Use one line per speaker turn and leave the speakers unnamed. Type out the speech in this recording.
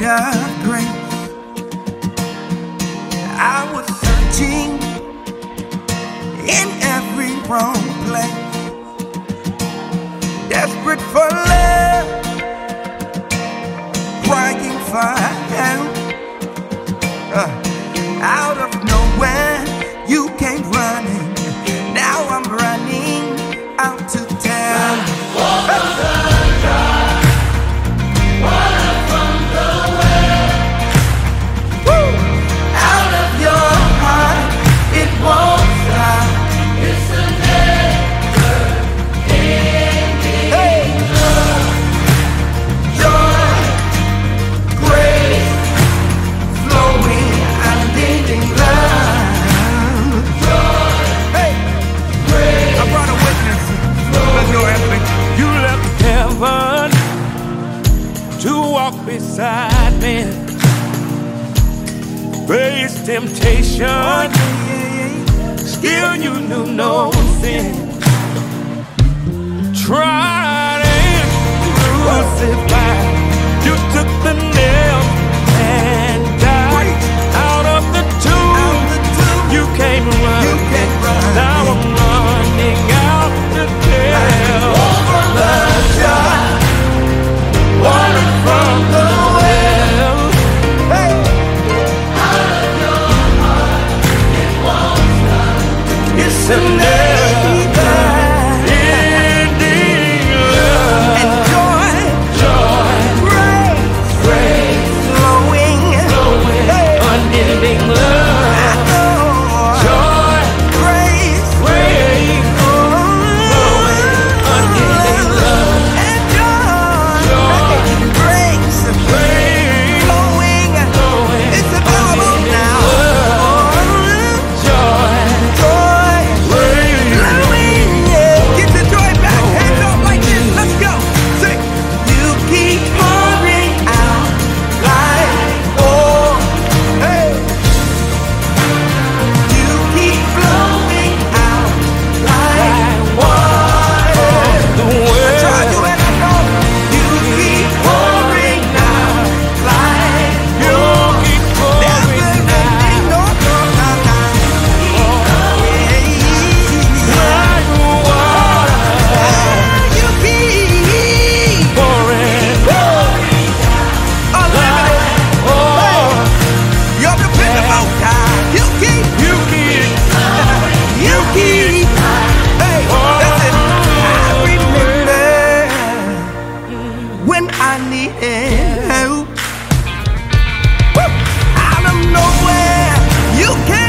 of grace. I was searching in every wrong place, desperate for love, crying for help. Out of nowhere, you came running. Now I'm running out to town.
Water from the well.
Woo! Out of your heart, it won't stop.
It's a never-ending love.
Joy, grace, flowing, unending love.
Joy,
Hey,
grace,
I brought a witness. Let's go, Anthony.
You left heaven to walk beside me, face temptation, still you knew no sin. Tried and crucified, you took the nail and died. Out of the tomb, you came running. Now I'm running out to tell the joy. Water from the well.
Hey,
out of your heart, it won't stop.
It's a never-ending love.
and joy,
Joy,
grace,
grace,
flowing, hey,
unending love. Joy,
grace,
grace, unending love.
and joy, grace,
Grace,
flowing. It's available now.
joy,
Joy,
grace.
flowing, yeah. Get the joy back. Hands up like this. Let's go. Sing. You keep pouring out like oil. Hey. You keep flowing out like water.
The
I
world.
tried you and I know. You keep pouring out like
You keep
never
pouring
ending,
out
no, no, no, no. Yeah.
like water.
You keep
Pouring
unlimited.
oh,
You're dependable, God. You keep.
you keep
Hey, listen. I remember when I needed help. Woo! Out of nowhere, you came.